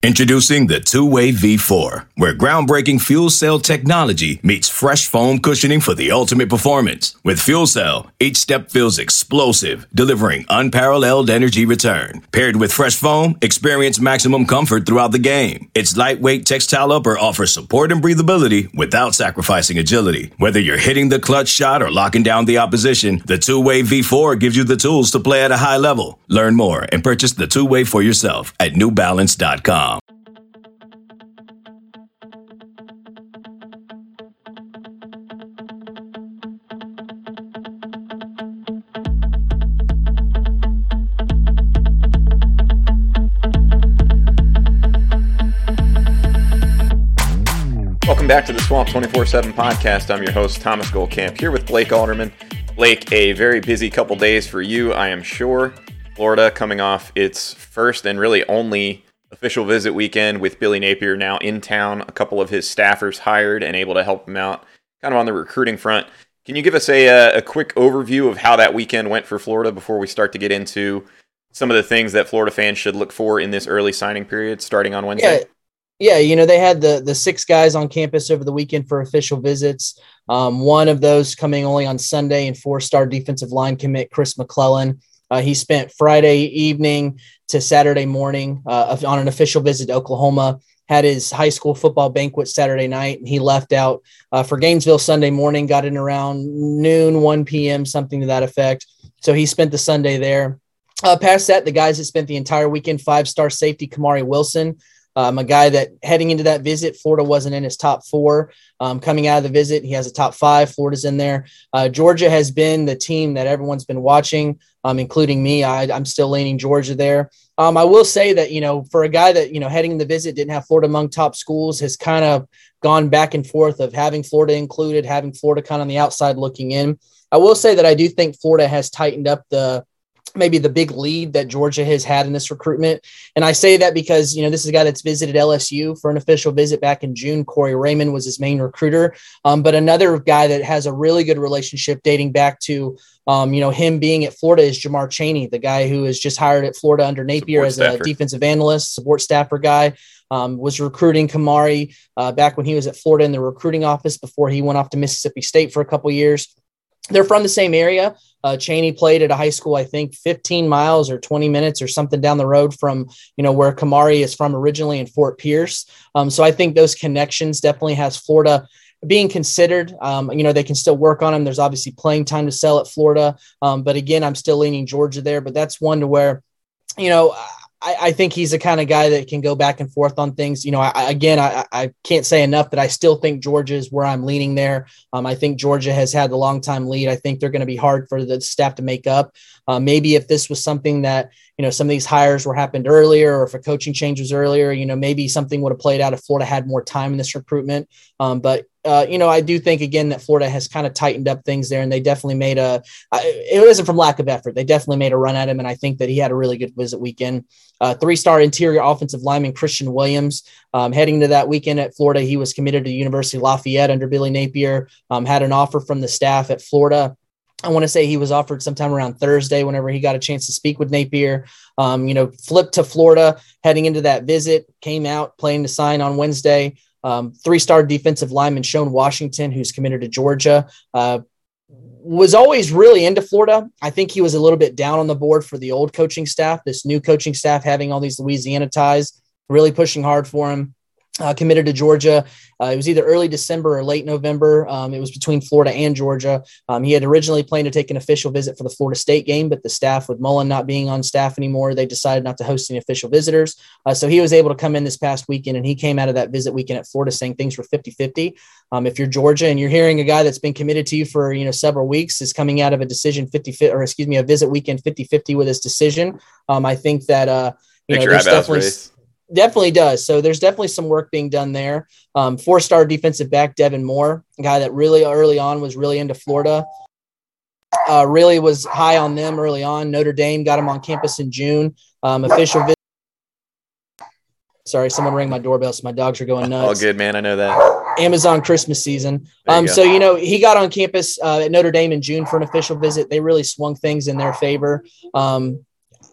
Introducing the Two-Way V4, where groundbreaking fuel cell technology meets fresh foam cushioning for the ultimate performance. With Fuel Cell, each step feels explosive, delivering unparalleled energy return. Paired with fresh foam, experience maximum comfort throughout the game. Its lightweight textile upper offers support and breathability without sacrificing agility. Whether you're hitting the clutch shot or locking down the opposition, the Two-Way V4 gives you the tools to play at a high level. Learn more and purchase the Two-Way for yourself at newbalance.com. Welcome back to the Swamp 24/7 podcast. I'm your host, Thomas Goldkamp, here with Blake Alderman. Blake, a very busy couple days for you, I am sure. Florida coming off its first and really only official visit weekend with Billy Napier now in town. A couple of his staffers hired and able to help him out kind of on the recruiting front. Can you give us a quick overview of how that weekend went for Florida before we start to get into some of the things that Florida fans should look for in this early signing period starting on Wednesday? Yeah, they had the 6 guys on campus over the weekend for official visits. One of those coming only on Sunday, and 4-star defensive line commit Chris McClellan. He spent Friday evening to Saturday morning on an official visit to Oklahoma, had his high school football banquet Saturday night, and he left out for Gainesville Sunday morning, got in around noon, 1 p.m., something to that effect. So he spent the Sunday there. Past that, the guys that spent the entire weekend, 5-star safety Kamari Wilson, a guy that heading into that visit, Florida wasn't in his top 4. Coming out of the visit, he has a top 5. Florida's in there. Georgia has been the team that everyone's been watching, including me. I'm still leaning Georgia there. I will say that, for a guy that, heading in the visit didn't have Florida among top schools, has kind of gone back and forth of having Florida included, having Florida kind of on the outside looking in. I will say that I do think Florida has tightened up maybe the big lead that Georgia has had in this recruitment. And I say that because, this is a guy that's visited LSU for an official visit back in June. Corey Raymond was his main recruiter. But another guy that has a really good relationship dating back to, him being at Florida is Jamar Chaney, the guy who is just hired at Florida under Napier as a defensive analyst, support staffer guy. Was recruiting Kamari back when he was at Florida in the recruiting office before he went off to Mississippi State for a couple years. They're from the same area. Chaney played at a high school, I think 15 miles or 20 minutes or something down the road from, where Kamari is from originally in Fort Pierce. So I think those connections definitely has Florida being considered. They can still work on him. There's obviously playing time to sell at Florida. But again, I'm still leaning Georgia there, but that's one to where, I think he's the kind of guy that can go back and forth on things. I can't say enough that I still think Georgia is where I'm leaning there. I think Georgia has had the long time lead. I think they're going to be hard for the staff to make up. Maybe if this was something that, some of these hires were happened earlier, or if a coaching change was earlier, maybe something would have played out if Florida had more time in this recruitment. But I do think, again, that Florida has kind of tightened up things there, and they definitely made it wasn't from lack of effort. They definitely made a run at him, and I think that he had a really good visit weekend. 3-star interior offensive lineman Christian Williams, heading to that weekend at Florida, he was committed to University of Lafayette under Billy Napier, had an offer from the staff at Florida. I want to say he was offered sometime around Thursday whenever he got a chance to speak with Napier, flipped to Florida heading into that visit, came out playing to sign on Wednesday. 3-star defensive lineman Sean Washington, who's committed to Georgia, was always really into Florida. I think he was a little bit down on the board for the old coaching staff. This new coaching staff having all these Louisiana ties, really pushing hard for him. Committed to Georgia. It was either early December or late November. It was between Florida and Georgia. He had originally planned to take an official visit for the Florida State game, but the staff, with Mullen not being on staff anymore, they decided not to host any official visitors. So he was able to come in this past weekend, and he came out of that visit weekend at Florida saying things were 50-50. If you're Georgia and you're hearing a guy that's been committed to you for several weeks is coming out of a decision a visit weekend 50-50 with his decision, I think that there's definitely does. So there's definitely some work being done there. 4-star defensive back Devin Moore, a guy that really early on was really into Florida. Really was high on them early on. Notre Dame got him on campus in June. Official visit. Sorry, someone rang my doorbell, so my dogs are going nuts. All good, man. I know that. Amazon Christmas season. He got on campus at Notre Dame in June for an official visit. They really swung things in their favor.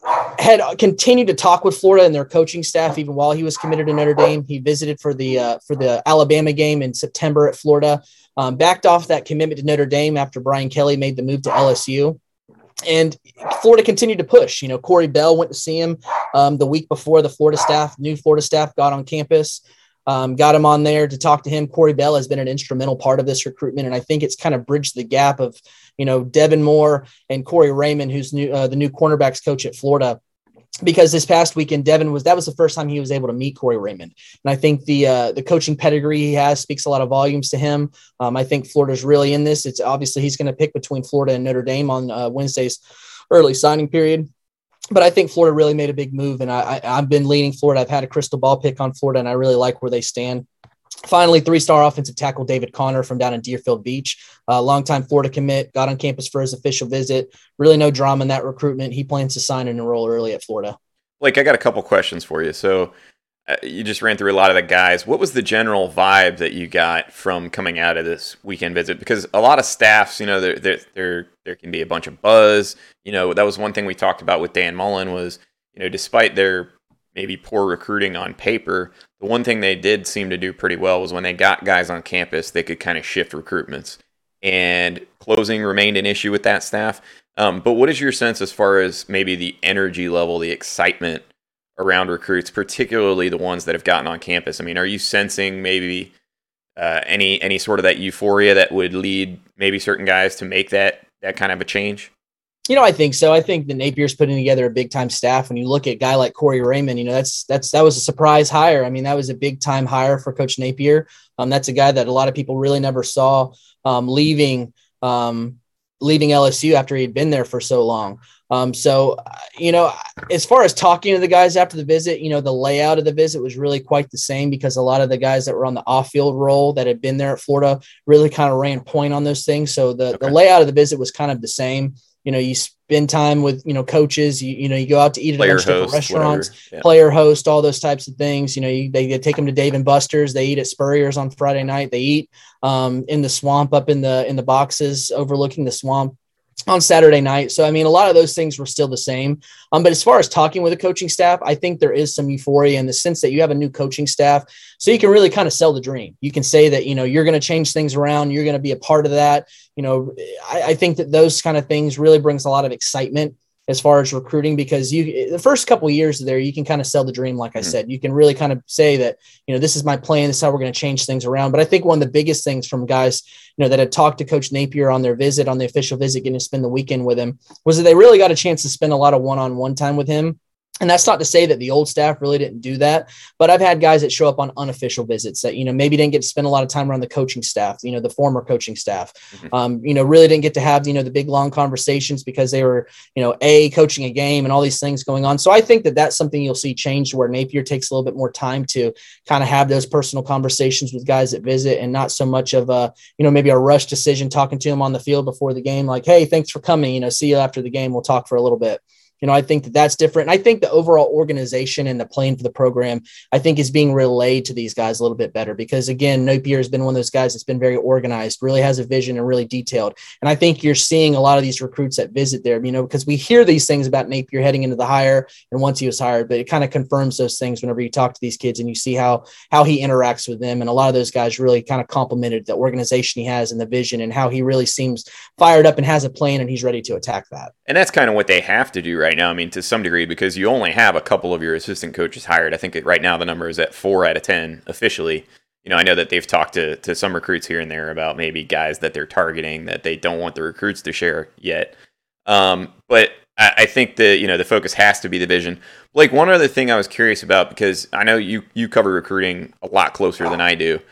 had continued to talk with Florida and their coaching staff even while he was committed to Notre Dame. He visited for the Alabama game in September at Florida, backed off that commitment to Notre Dame after Brian Kelly made the move to LSU. And Florida continued to push. Corey Bell went to see him the week before the new Florida staff got on campus. Got him on there to talk to him. Corey Bell has been an instrumental part of this recruitment, and I think it's kind of bridged the gap of, Devin Moore and Corey Raymond, who's the new cornerbacks coach at Florida. Because this past weekend, that was the first time he was able to meet Corey Raymond. And I think the coaching pedigree he has speaks a lot of volumes to him. I think Florida's really in this. It's obviously he's going to pick between Florida and Notre Dame on Wednesday's early signing period. But I think Florida really made a big move, and I've been leaning Florida. I've had a crystal ball pick on Florida, and I really like where they stand. Finally, 3-star offensive tackle David Connor from down in Deerfield Beach, longtime Florida commit, got on campus for his official visit. Really no drama in that recruitment. He plans to sign and enroll early at Florida. Blake, I got a couple questions for you. So you just ran through a lot of the guys. What was the general vibe that you got from coming out of this weekend visit? Because a lot of staffs, there can be a bunch of buzz. That was one thing we talked about with Dan Mullen was, despite their maybe poor recruiting on paper, the one thing they did seem to do pretty well was when they got guys on campus, they could kind of shift recruitments. And closing remained an issue with that staff. But what is your sense as far as maybe the energy level, the excitement around recruits, particularly the ones that have gotten on campus? I mean, are you sensing maybe any sort of that euphoria that would lead maybe certain guys to make that kind of a change? I think so. I think that Napier's putting together a big time staff. When you look at a guy like Corey Raymond, that was a surprise hire. I mean, that was a big time hire for Coach Napier. That's a guy that a lot of people really never saw leaving LSU after he'd been there for so long. As far as talking to the guys after the visit, the layout of the visit was really quite the same because a lot of the guys that were on the off-field role that had been there at Florida really kind of ran point on those things. So the layout of the visit was kind of the same. You spend time with, coaches, you go out to eat at a bunch of different restaurants, player host, all those types of things. They take them to Dave and Buster's. They eat at Spurrier's on Friday night. They eat in the swamp up in the boxes overlooking the swamp on Saturday night. So, I mean, a lot of those things were still the same. But as far as talking with the coaching staff, I think there is some euphoria in the sense that you have a new coaching staff. So you can really kind of sell the dream. You can say that, you're going to change things around. You're going to be a part of that. I think that those kind of things really brings a lot of excitement as far as recruiting, because the first couple of years there, you can kind of sell the dream. Like I said, you can really kind of say that, this is my plan. This is how we're going to change things around. But I think one of the biggest things from guys, that had talked to Coach Napier on the official visit, getting to spend the weekend with him, was that they really got a chance to spend a lot of one-on-one time with him. And that's not to say that the old staff really didn't do that, but I've had guys that show up on unofficial visits that, maybe didn't get to spend a lot of time around the coaching staff, the former coaching staff, really didn't get to have, the big, long conversations because they were, coaching a game and all these things going on. So I think that that's something you'll see change, where Napier takes a little bit more time to kind of have those personal conversations with guys that visit, and not so much of a, maybe a rush decision, talking to them on the field before the game, like, hey, thanks for coming, see you after the game. We'll talk for a little bit. I think that that's different. And I think the overall organization and the plan for the program, I think, is being relayed to these guys a little bit better, because, again, Napier has been one of those guys that's been very organized, really has a vision and really detailed. And I think you're seeing a lot of these recruits that visit there, because we hear these things about Napier heading into the hire and once he was hired, but it kind of confirms those things whenever you talk to these kids and you see how he interacts with them. And a lot of those guys really kind of complimented the organization he has and the vision, and how he really seems fired up and has a plan and he's ready to attack that. And that's kind of what they have to do right now. I mean, to some degree, because you only have a couple of your assistant coaches hired. I think right now the number is at 4 out of 10 officially. I know that they've talked to some recruits here and there about maybe guys that they're targeting that they don't want the recruits to share yet. But I think that, the focus has to be the vision. Blake, one other thing I was curious about, because I know you cover recruiting a lot closer than I do.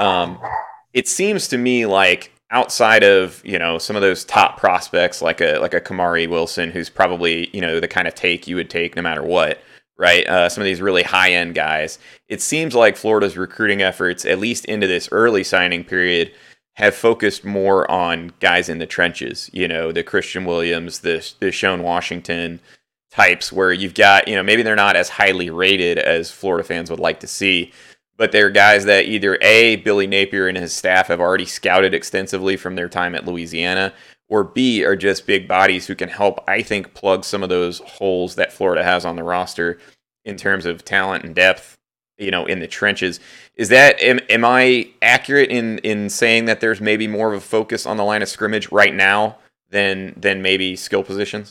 It seems to me like, outside of, some of those top prospects like a Kamari Wilson, who's probably, the kind of take you would take no matter what, right? Some of these really high-end guys. It seems like Florida's recruiting efforts, at least into this early signing period, have focused more on guys in the trenches, the Christian Williams, the Sean Washington types, where you've got, maybe they're not as highly rated as Florida fans would like to see, but they're guys that either Billy Napier and his staff have already scouted extensively from their time at Louisiana, or B, are just big bodies who can help, I think, plug some of those holes that Florida has on the roster in terms of talent and depth, in the trenches. Is that, am I accurate in saying that there's maybe more of a focus on the line of scrimmage right now than maybe skill positions?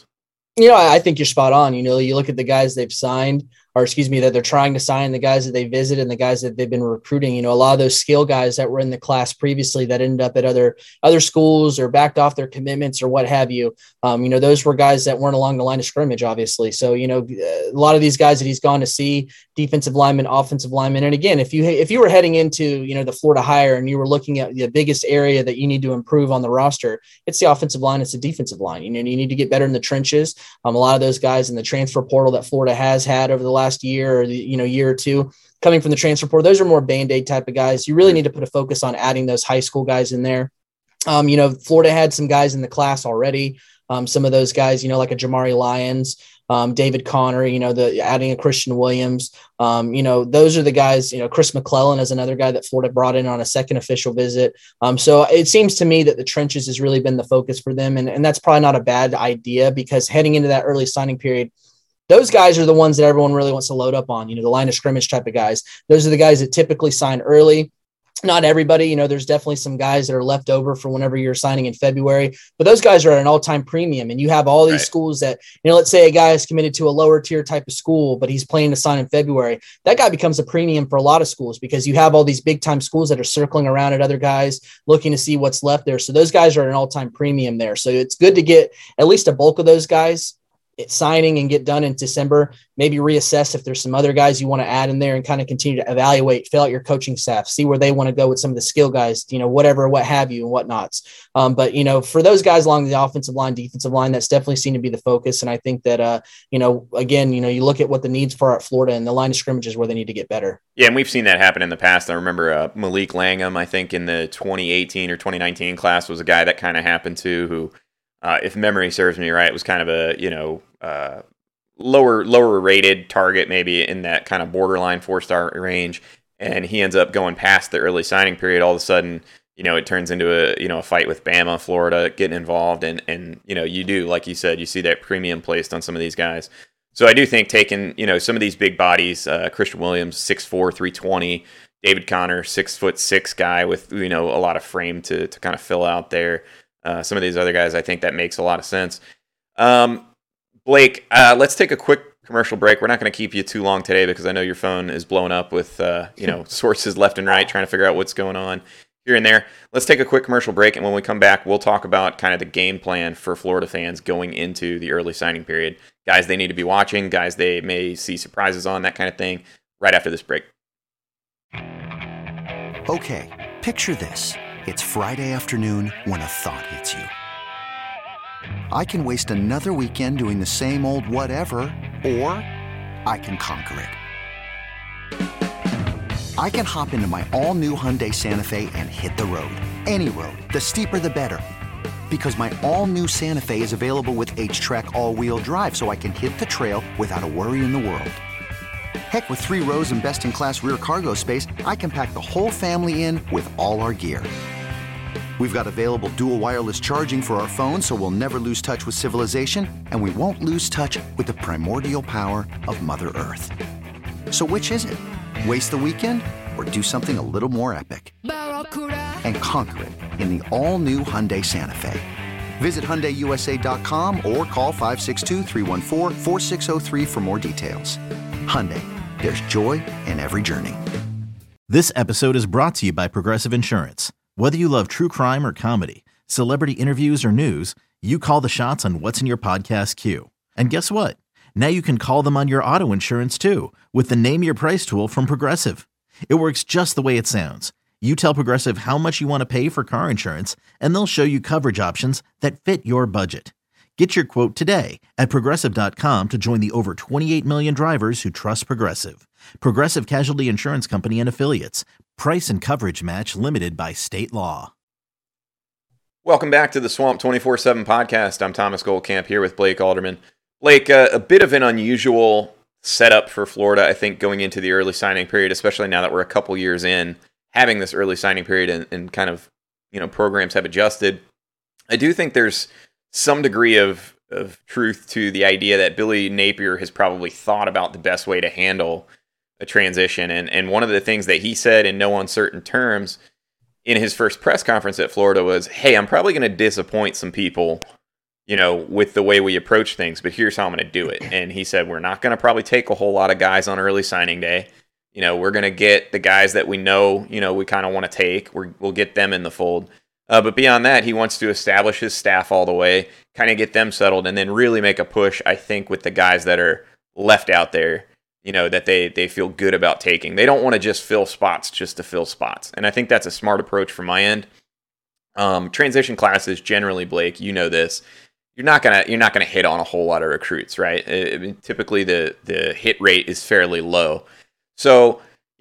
I think you're spot on. You look at the guys they've signed, that they're trying to sign, the guys that they visit and the guys that they've been recruiting. A lot of those skill guys that were in the class previously that ended up at other schools or backed off their commitments or what have you. Those were guys that weren't along the line of scrimmage, obviously. So, a lot of these guys that he's gone to see, defensive linemen, offensive linemen. And again, if you were heading into, the Florida hire and you were looking at the biggest area that you need to improve on the roster, it's the offensive line, it's the defensive line. You need to get better in the trenches. A lot of those guys in the transfer portal that Florida has had over the last year or year or two coming from the transfer portal, those are more Band-Aid type of guys. You really need to put a focus on adding those high school guys in there. Florida had some guys in the class already. Some of those guys, like a Jamari Lyons, David Connor, adding a Christian Williams. Those are the guys. Chris McClellan is another guy that Florida brought in on a second official visit. So it seems to me that the trenches has really been the focus for them. And that's probably not a bad idea, because heading into that early signing period, those guys are the ones that everyone really wants to load up on, the line of scrimmage type of guys. Those are the guys that typically sign early. Not everybody, there's definitely some guys that are left over for whenever you're signing in February, but those guys are at an all-time premium. And you have all these schools that, let's say a guy is committed to a lower tier type of school, but he's planning to sign in February. That guy becomes a premium for a lot of schools, because you have all these big time schools that are circling around at other guys looking to see what's left there. So those guys are at an all-time premium there. So it's good to get at least a bulk of those guys signing and get done in December. Maybe reassess if there's some other guys you want to add in there and kind of continue to evaluate, fill out your coaching staff, see where they want to go with some of the skill guys, whatever, what have you and whatnots. But for those guys along the offensive line, defensive line, that's definitely seemed to be the focus. And I think that, again, you look at what the needs for at Florida, and the line of scrimmage is where they need to get better. Yeah. And we've seen that happen in the past. I remember Malik Langham, I think in the 2018 or 2019 class, was a guy that kind of happened to, who, if memory serves me right, was kind of a, lower rated target, maybe in that kind of borderline 4-star range. And he ends up going past the early signing period. All of a sudden, it turns into a fight with Bama, Florida getting involved. And, you do, like you said, you see that premium placed on some of these guys. So I do think taking, some of these big bodies, Christian Williams, 6'4", 320, David Connor, 6'6" guy with, a lot of frame to kind of fill out there. Some of these other guys, I think that makes a lot of sense. Blake, let's take a quick commercial break. We're not going to keep you too long today, because I know your phone is blown up with, sources left and right trying to figure out what's going on here and there. Let's take a quick commercial break, and when we come back, we'll talk about kind of the game plan for Florida fans going into the early signing period. Guys they need to be watching, guys they may see surprises on, that kind of thing, right after this break. Okay, picture this. It's Friday afternoon when a thought hits you. I can waste another weekend doing the same old whatever, or I can conquer it. I can hop into my all-new Hyundai Santa Fe and hit the road. Any road. The steeper, the better. Because my all-new Santa Fe is available with H-Track all-wheel drive, so I can hit the trail without a worry in the world. Heck, with 3 rows and best-in-class rear cargo space, I can pack the whole family in with all our gear. We've got available dual wireless charging for our phones, so we'll never lose touch with civilization, and we won't lose touch with the primordial power of Mother Earth. So which is it? Waste the weekend or do something a little more epic? And conquer it in the all-new Hyundai Santa Fe. Visit HyundaiUSA.com or call 562-314-4603 for more details. Hyundai, there's joy in every journey. This episode is brought to you by Progressive Insurance. Whether you love true crime or comedy, celebrity interviews or news, you call the shots on what's in your podcast queue. And guess what? Now you can call them on your auto insurance too, with the Name Your Price tool from Progressive. It works just the way it sounds. You tell Progressive how much you want to pay for car insurance, and they'll show you coverage options that fit your budget. Get your quote today at Progressive.com to join the over 28 million drivers who trust Progressive. Progressive Casualty Insurance Company and Affiliates. Price and coverage match limited by state law. Welcome back to the Swamp 24/7 podcast. I'm Thomas Goldcamp here with Blake Alderman. Blake, a bit of an unusual setup for Florida, I think, going into the early signing period, especially now that we're a couple years in, having this early signing period and kind of, programs have adjusted. I do think there's some degree of truth to the idea that Billy Napier has probably thought about the best way to handle a transition. And one of the things that he said in no uncertain terms in his first press conference at Florida was, hey, I'm probably going to disappoint some people, with the way we approach things, but here's how I'm going to do it. And he said, we're not going to probably take a whole lot of guys on early signing day. We're going to get the guys that we know, we kind of want to take. We'll get them in the fold. But beyond that, he wants to establish his staff all the way, kind of get them settled, and then really make a push, I think, with the guys that are left out there, that they feel good about taking. They don't want to just fill spots just to fill spots. And I think that's a smart approach from my end. Transition classes, generally, Blake, this, you're not gonna hit on a whole lot of recruits, right? Typically, the hit rate is fairly low. So,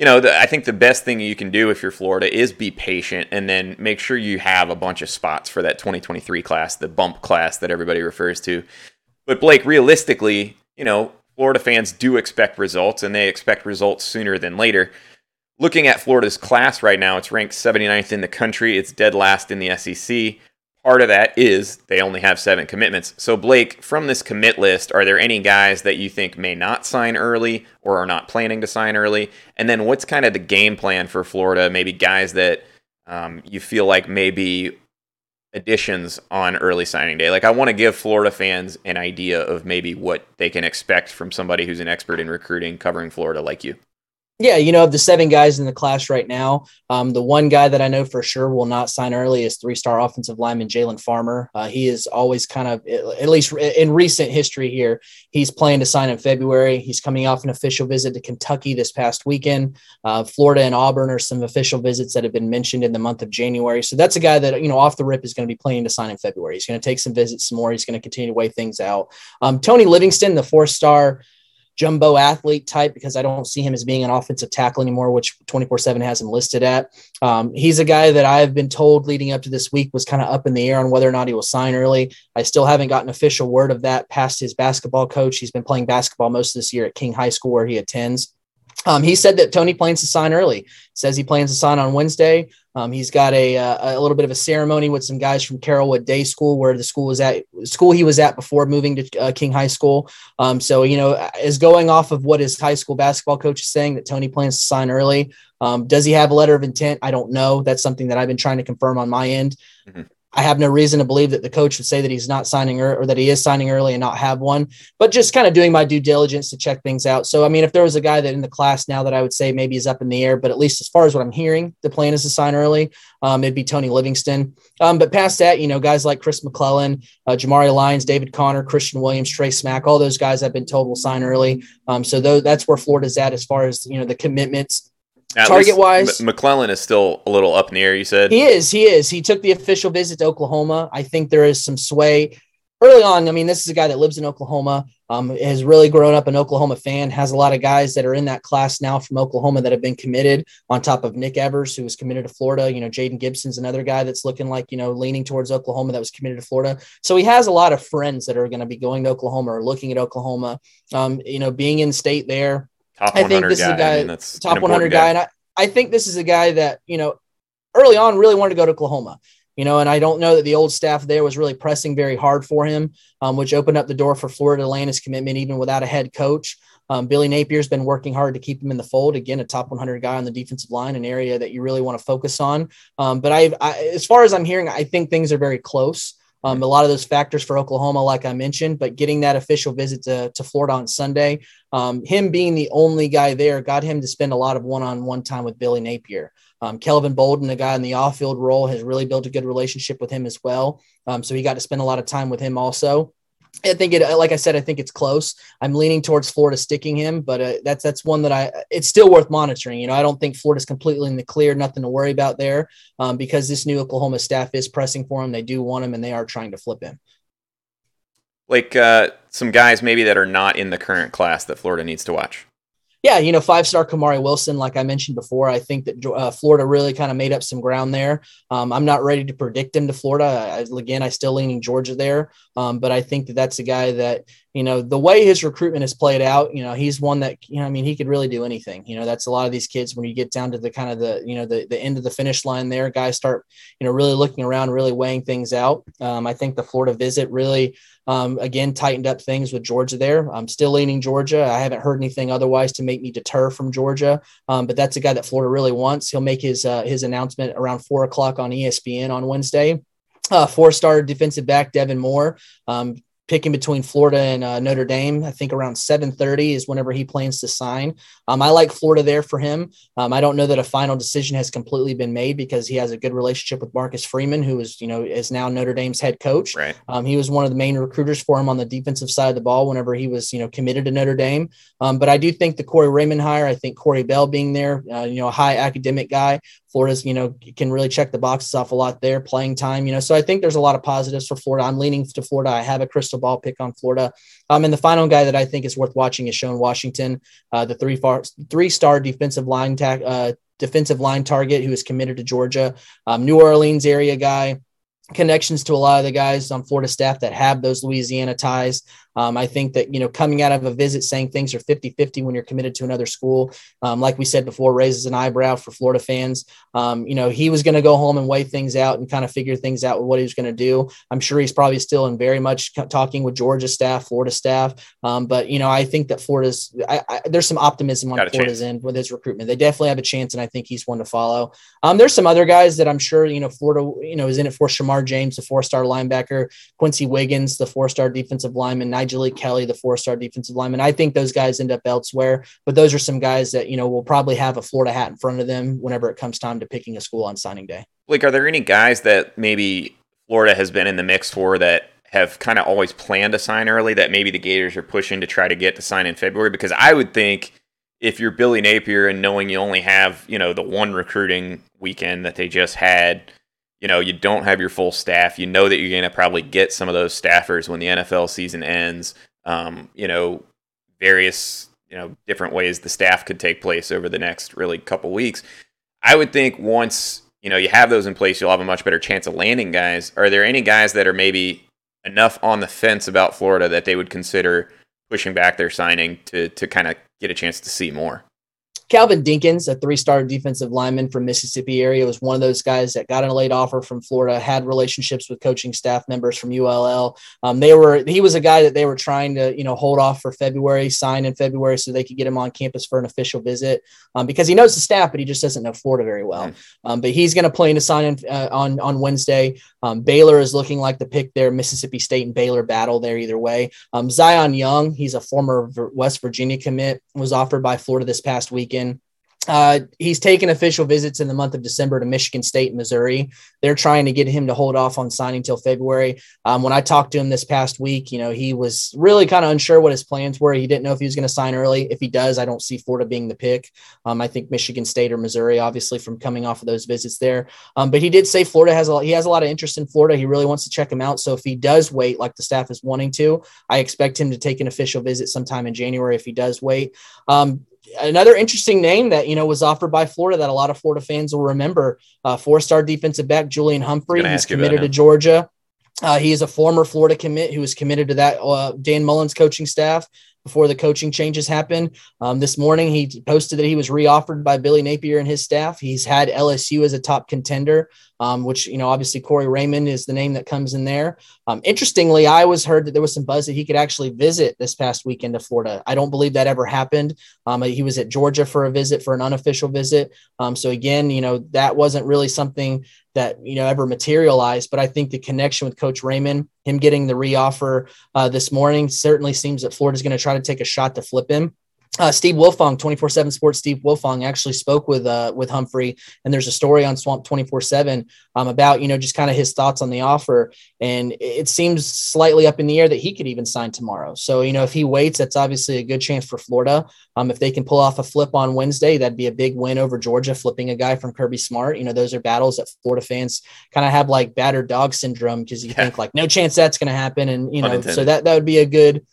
I think the best thing you can do if you're Florida is be patient and then make sure you have a bunch of spots for that 2023 class, the bump class that everybody refers to. But Blake, realistically, Florida fans do expect results, and they expect results sooner than later. Looking at Florida's class right now, it's ranked 79th in the country. It's dead last in the SEC. Part of that is they only have 7 commitments. So, Blake, from this commit list, are there any guys that you think may not sign early or are not planning to sign early? And then what's kind of the game plan for Florida? Maybe guys that you feel like may be additions on early signing day. Like, I want to give Florida fans an idea of maybe what they can expect from somebody who's an expert in recruiting covering Florida like you. Yeah, of the 7 guys in the class right now, the one guy that I know for sure will not sign early is 3-star offensive lineman Jalen Farmer. He is always kind of, at least in recent history here, he's planning to sign in February. He's coming off an official visit to Kentucky this past weekend. Florida and Auburn are some official visits that have been mentioned in the month of January. So that's a guy that, off the rip is going to be planning to sign in February. He's going to take some visits some more. He's going to continue to weigh things out. Tony Livingston, the 4-star jumbo athlete type, because I don't see him as being an offensive tackle anymore, which 24/7 has him listed at. He's a guy that I've been told leading up to this week was kind of up in the air on whether or not he will sign early. I still haven't gotten official word of that past his basketball coach. He's been playing basketball most of this year at King High School where he attends. He said that Tony plans to sign early. Says he plans to sign on Wednesday. He's got a little bit of a ceremony with some guys from Carrollwood Day School, where the school he was at before moving to King High School. So is going off of what his high school basketball coach is saying, that Tony plans to sign early. Does he have a letter of intent? I don't know. That's something that I've been trying to confirm on my end. Mm-hmm. I have no reason to believe that the coach would say that he's not signing or that he is signing early and not have one, but just kind of doing my due diligence to check things out. So, I mean, if there was a guy that in the class now that I would say maybe is up in the air, but at least as far as what I'm hearing, the plan is to sign early, it'd be Tony Livingston. But past that, guys like Chris McClellan, Jamari Lyons, David Connor, Christian Williams, Trey Smack, all those guys I've been told will sign early. So that's where Florida's at as far as, the commitments. Target-wise, McClellan is still a little up in the air, you said? He is. He took the official visit to Oklahoma. I think there is some sway early on. I mean, this is a guy that lives in Oklahoma, has really grown up an Oklahoma fan, has a lot of guys that are in that class now from Oklahoma that have been committed, on top of Nick Evers, who was committed to Florida. Jaden Gibson's another guy that's looking like, leaning towards Oklahoma, that was committed to Florida. So he has a lot of friends that are going to be going to Oklahoma or looking at Oklahoma, being in state there. Top 100 I think this guy. Is a guy, top 100 guy. And I think this is a guy that, early on really wanted to go to Oklahoma, and I don't know that the old staff there was really pressing very hard for him, which opened up the door for Florida to land his commitment even without a head coach. Billy Napier's been working hard to keep him in the fold. Again, a top 100 guy on the defensive line, an area that you really want to focus on. But as far as I'm hearing, I think things are very close. A lot of those factors for Oklahoma, like I mentioned, but getting that official visit to Florida on Sunday, him being the only guy there got him to spend a lot of one-on-one time with Billy Napier. Kelvin Bolden, a guy in the off-field role, has really built a good relationship with him as well. So he got to spend a lot of time with him also. I think like I said, I think it's close. I'm leaning towards Florida sticking him, but that's one that it's still worth monitoring. I don't think Florida's completely in the clear, nothing to worry about there, because this new Oklahoma staff is pressing for him. They do want him, and they are trying to flip him. Like some guys maybe that are not in the current class that Florida needs to watch. Yeah, 5-star Kamari Wilson, like I mentioned before, I think that Florida really kind of made up some ground there. I'm not ready to predict him to Florida. I still leaning Georgia there, but I think that's a guy that, the way his recruitment has played out, he's one that, he could really do anything. That's a lot of these kids, when you get down to the kind of the end of the finish line there, guys start, really looking around, really weighing things out. I think the Florida visit really, again, tightened up things with Georgia there. I'm still leaning Georgia. I haven't heard anything otherwise to make me deter from Georgia. But that's a guy that Florida really wants. He'll make his announcement around 4:00 on ESPN on Wednesday. 4-star defensive back Devin Moore, picking between Florida and Notre Dame. I think around 7:30 is whenever he plans to sign. I like Florida there for him. I don't know that a final decision has completely been made because he has a good relationship with Marcus Freeman, who is now Notre Dame's head coach. Right. He was one of the main recruiters for him on the defensive side of the ball whenever he was, committed to Notre Dame. But I do think the Corey Raymond hire, I think Corey Bell being there, a high academic guy, Florida's, can really check the boxes off a lot there, playing time, so I think there's a lot of positives for Florida. I'm leaning to Florida. I have a crystal ball pick on Florida. And the final guy that I think is worth watching is Sean Washington, the 3-star defensive line target who is committed to Georgia, New Orleans area guy. Connections to a lot of the guys on Florida staff that have those Louisiana ties. I think that, coming out of a visit saying things are 50-50 when you're committed to another school, like we said before, raises an eyebrow for Florida fans. He was going to go home and weigh things out and kind of figure things out with what he was going to do. I'm sure he's probably still in very much talking with Georgia staff, Florida staff. But, I think that Florida's there's some optimism on Florida's end with his recruitment. They definitely have a chance, and I think he's one to follow. There's some other guys that I'm sure, Florida, is in it for. Shamar James, the 4-star linebacker, Quincy Wiggins, the 4-star defensive lineman, Nigel Kelly, the 4-star defensive lineman. I think those guys end up elsewhere, but those are some guys that, will probably have a Florida hat in front of them whenever it comes time to picking a school on signing day. Blake, are there any guys that maybe Florida has been in the mix for that have kind of always planned to sign early that maybe the Gators are pushing to try to get to sign in February? Because I would think if you're Billy Napier and knowing you only have, the one recruiting weekend that they just had, you don't have your full staff. You know that you're going to probably get some of those staffers when the NFL season ends. Various, different ways the staff could take place over the next really couple weeks. I would think once, you have those in place, you'll have a much better chance of landing guys. Are there any guys that are maybe enough on the fence about Florida that they would consider pushing back their signing to kind of get a chance to see more? Calvin Dinkins, a 3-star defensive lineman from Mississippi area, was one of those guys that got a late offer from Florida, had relationships with coaching staff members from ULL. He was a guy that they were trying to, hold off for February, sign in February so they could get him on campus for an official visit because he knows the staff, but he just doesn't know Florida very well. But he's going to plan to sign in on Wednesday. Baylor is looking like the pick there. Mississippi State and Baylor battle there either way. Zion Young, he's a former West Virginia commit, was offered by Florida this past weekend. He's taken official visits in the month of December to Michigan State and Missouri. They're trying to get him to hold off on signing till February. When I talked to him this past week, he was really kind of unsure what his plans were. He didn't know if he was going to sign early. If he does, I don't see Florida being the pick. I think Michigan State or Missouri, obviously, from coming off of those visits there. But he did say Florida has a lot of interest in Florida. He really wants to check him out. So if he does wait, like the staff is wanting to, I expect him to take an official visit sometime in January if he does wait. Another interesting name that, was offered by Florida that a lot of Florida fans will remember, 4-star defensive back Julian Humphrey. He's committed to Georgia. He is a former Florida commit who was committed to that Dan Mullen's coaching staff before the coaching changes happened. This morning, he posted that he was reoffered by Billy Napier and his staff. He's had LSU as a top contender, which, obviously Corey Raymond is the name that comes in there. Interestingly, I heard that there was some buzz that he could actually visit this past weekend to Florida. I don't believe that ever happened. He was at Georgia for an unofficial visit. So again, that wasn't really something that, ever materialized, but I think the connection with Coach Raymond, him getting the reoffer this morning, certainly seems that Florida's going to try to take a shot to flip him. Steve Wilfong, 24/7 Sports, Steve Wilfong actually spoke with Humphrey, and there's a story on Swamp 24/7 about, just kind of his thoughts on the offer. And it seems slightly up in the air that he could even sign tomorrow. So, if he waits, that's obviously a good chance for Florida. If they can pull off a flip on Wednesday, that'd be a big win over Georgia, flipping a guy from Kirby Smart. Those are battles that Florida fans kind of have like battered dog syndrome because you think like no chance that's going to happen. And, so that would be a good,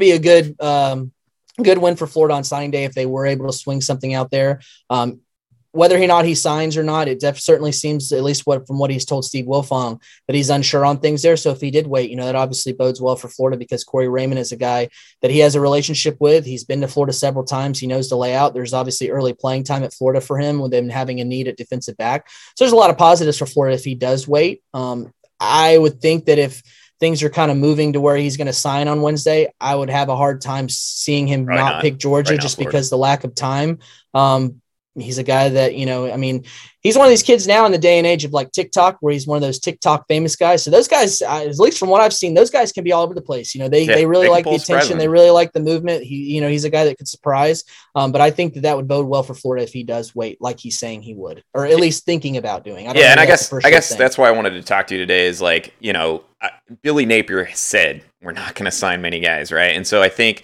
good win for Florida on signing day if they were able to swing something out there. whether or not he signs or not, it certainly seems, at least from what he's told Steve Wilfong, that he's unsure on things there. So if he did wait, that obviously bodes well for Florida, because Corey Raymond is a guy that he has a relationship with. He's been to Florida several times. He knows the layout. There's obviously early playing time at Florida for him, with them having a need at defensive back. So there's a lot of positives for Florida if he does wait. I would think that if things are kind of moving to where he's going to sign on Wednesday, I would have a hard time seeing him not pick Georgia, just because the lack of time. He's a guy that, he's one of these kids now in the day and age of like TikTok, where he's one of those TikTok famous guys. So those guys, at least from what I've seen, those guys can be all over the place. They really like the attention. They really like the movement. He's a guy that could surprise. But I think that would bode well for Florida if he does wait, like he's saying he would, or at least thinking about doing. I guess that's why I wanted to talk to you today is like, Billy Napier said, we're not going to sign many guys. Right. And so I think,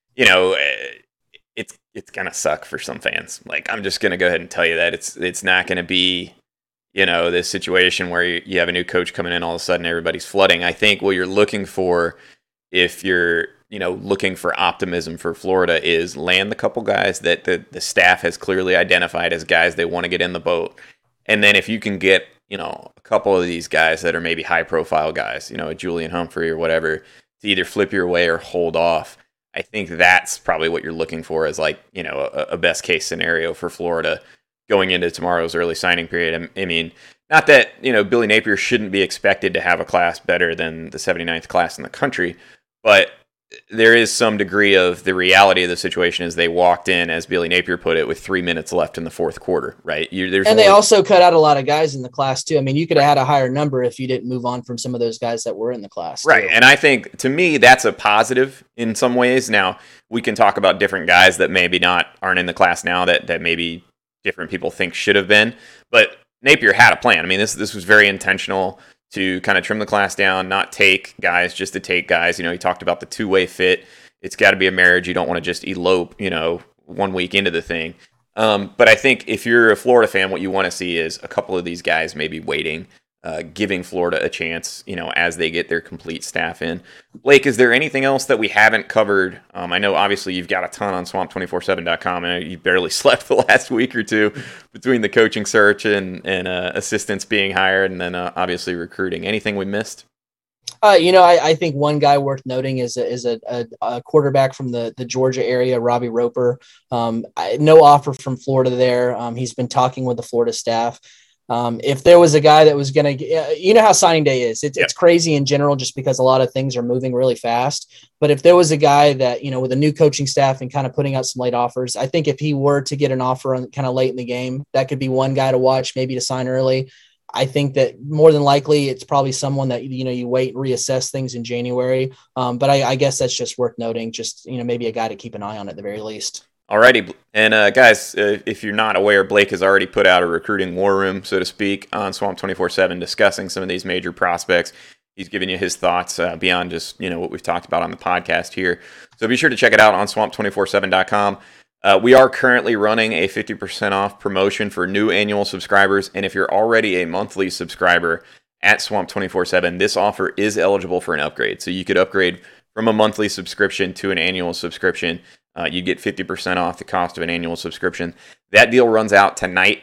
it's going to suck for some fans. Like, I'm just going to go ahead and tell you that it's not going to be, this situation where you have a new coach coming in, all of a sudden everybody's flooding. I think what you're looking for, if you're, looking for optimism for Florida, is land the couple guys that the staff has clearly identified as guys they want to get in the boat. And then if you can get, a couple of these guys that are maybe high profile guys, a Julian Humphrey or whatever, to either flip your way or hold off. I think that's probably what you're looking for as like, a best case scenario for Florida going into tomorrow's early signing period. I mean, not that, Billy Napier shouldn't be expected to have a class better than the 79th class in the country, but there is some degree of the reality of the situation is they walked in, as Billy Napier put it, with 3 minutes left in the fourth quarter, right? They also cut out a lot of guys in the class too. I mean, you could have had a higher number if you didn't move on from some of those guys that were in the class. Right. And I think, to me, that's a positive in some ways. Now, we can talk about different guys that maybe aren't in the class now that maybe different people think should have been. But Napier had a plan. I mean, this was very intentional to kind of trim the class down, not take guys just to take guys. He talked about the two-way fit. It's got to be a marriage. You don't want to just elope, 1 week into the thing. But I think if you're a Florida fan, what you want to see is a couple of these guys maybe waiting, giving Florida a chance, as they get their complete staff in. Blake, is there anything else that we haven't covered? I know obviously you've got a ton on swamp247.com, and you barely slept the last week or two between the coaching search and assistants being hired, and then obviously recruiting. Anything we missed? I think one guy worth noting is a quarterback from the Georgia area, Robbie Roper. No offer from Florida there. He's been talking with the Florida staff. If there was a guy that was going to, how signing day is, it's crazy in general, just because a lot of things are moving really fast. But if there was a guy that, with a new coaching staff and kind of putting out some late offers, I think if he were to get an offer on kind of late in the game, that could be one guy to watch, maybe to sign early. I think that more than likely it's probably someone that, you wait and reassess things in January. But I guess that's just worth noting, just, maybe a guy to keep an eye on at the very least. Alrighty, and guys, if you're not aware, Blake has already put out a recruiting war room, so to speak, on Swamp 24/7, discussing some of these major prospects. He's giving you his thoughts beyond just what we've talked about on the podcast here. So be sure to check it out on swamp247.com. We are currently running a 50% off promotion for new annual subscribers, and if you're already a monthly subscriber at Swamp 24/7, this offer is eligible for an upgrade. So you could upgrade from a monthly subscription to an annual subscription. You get 50% off the cost of an annual subscription. That deal runs out tonight,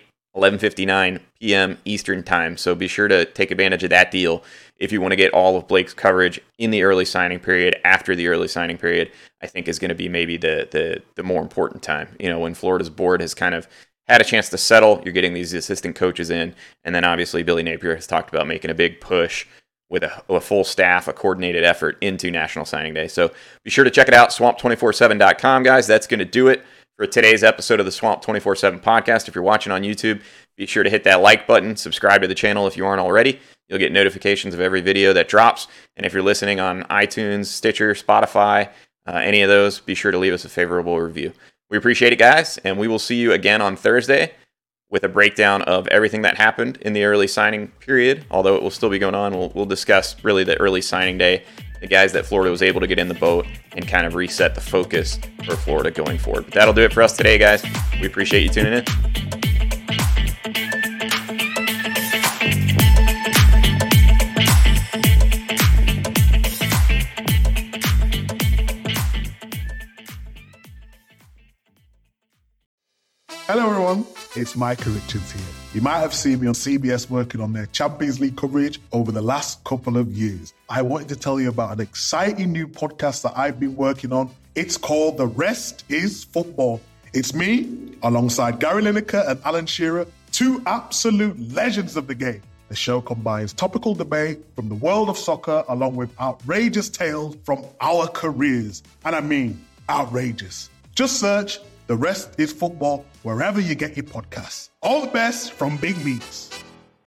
11:59 p.m. Eastern Time. So be sure to take advantage of that deal if you want to get all of Blake's coverage in the early signing period. After the early signing period, I think is going to be maybe the more important time. When Florida's board has kind of had a chance to settle, you're getting these assistant coaches in, and then obviously Billy Napier has talked about making a big push with a full staff, a coordinated effort into National Signing Day. So be sure to check it out, swamp247.com, guys. That's going to do it for today's episode of the Swamp 24/7 podcast. If you're watching on YouTube, be sure to hit that like button, subscribe to the channel if you aren't already. You'll get notifications of every video that drops. And if you're listening on iTunes, Stitcher, Spotify, any of those, be sure to leave us a favorable review. We appreciate it, guys, and we will see you again on Thursday with a breakdown of everything that happened in the early signing period. Although it will still be going on, we'll discuss really the early signing day, the guys that Florida was able to get in the boat, and kind of reset the focus for Florida going forward. But that'll do it for us today, guys. We appreciate you tuning in. Hello, everyone. everyone, it's Micah Richards here. You might have seen me on CBS working on their Champions League coverage over the last couple of years. I wanted to tell you about an exciting new podcast that I've been working on. It's called The Rest is Football. It's me, alongside Gary Lineker and Alan Shearer, two absolute legends of the game. The show combines topical debate from the world of soccer along with outrageous tales from our careers. And I mean, outrageous. Just search The Rest is Football wherever you get your podcasts. All the best from Big Meats.